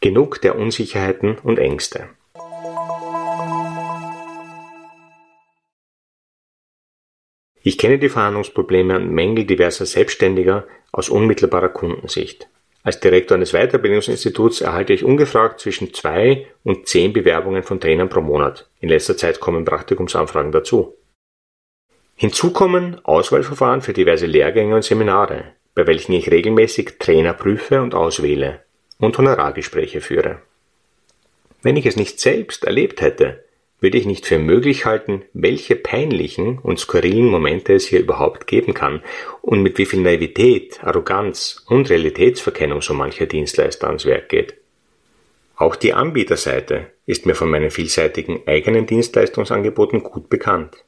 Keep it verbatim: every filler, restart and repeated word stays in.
Genug der Unsicherheiten und Ängste. Ich kenne die Verhandlungsprobleme und Mängel diverser Selbstständiger aus unmittelbarer Kundensicht. Als Direktor eines Weiterbildungsinstituts erhalte ich ungefragt zwischen zwei und zehn Bewerbungen von Trainern pro Monat. In letzter Zeit kommen Praktikumsanfragen dazu. Hinzu kommen Auswahlverfahren für diverse Lehrgänge und Seminare, bei welchen ich regelmäßig Trainer prüfe und auswähle und Honorargespräche führe. Wenn ich es nicht selbst erlebt hätte, würde ich nicht für möglich halten, welche peinlichen und skurrilen Momente es hier überhaupt geben kann und mit wie viel Naivität, Arroganz und Realitätsverkennung so mancher Dienstleister ans Werk geht. Auch die Anbieterseite ist mir von meinen vielseitigen eigenen Dienstleistungsangeboten gut bekannt.